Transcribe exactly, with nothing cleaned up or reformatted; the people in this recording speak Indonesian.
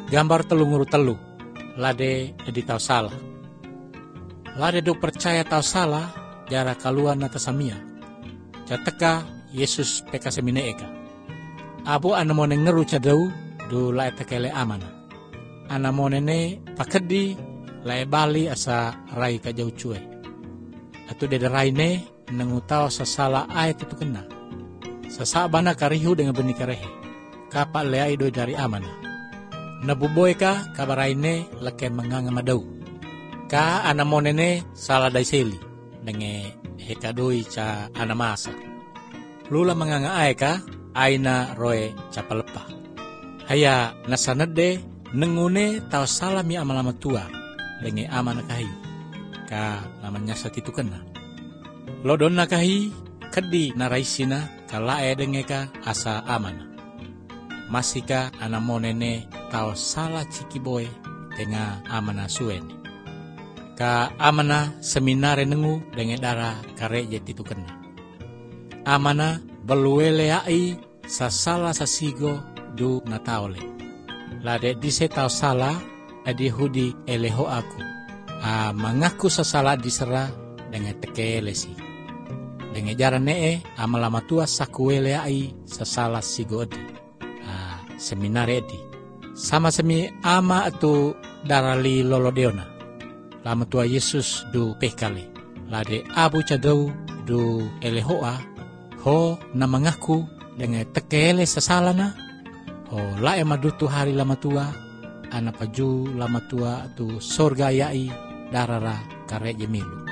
Gambar telunguru telu, lade edi tau salah. Lade do percaya tau salah, jara kaluan nata samia. Jateka Yesus peka semine eka. Abu anamone ngeru cadau, do lae tekele amana. Anamone ne pakedi, lae bali asa rai ka jau cue. Atu dede rai ne, nengutau sasala ayat itu kena. Sasabana karihu dengan benih karehe. Kapak leai do dari amana. Nabuboy ka kabaraine lake manganga madau. Ka anamonene salah daiseli denge hekadoi ca anamasa. Lula manganga ae ka aina roe capalepa. Haya nasanede nengune tau salah mi amalama tua denge amana kahi. Ka namanya sakitu kena. Lodon nakahi kedi naraisina kalae denge ka asa amana. Masika anamonene tau salah ciki boy dengan amana suene. Ka amana seminare nengu dengan darah kareje titu kena. Amana beluele ai sasala sasigo du nataole. Lade dise tau salah adi hudi eleho aku. A mengaku sasala disera dengan tekelesi. Dengan jaran nee amalama tua sakuele ai sasala sigo adi. Seminare edi sama semi ama atau darali lolodeona lama tua Yesus du pekale lade abu cadau du elehoa ho namangaku dengan tekele sasalana ho lae madutu hari lama tua ana paju lama tua tu sorga yai darara kareje milu.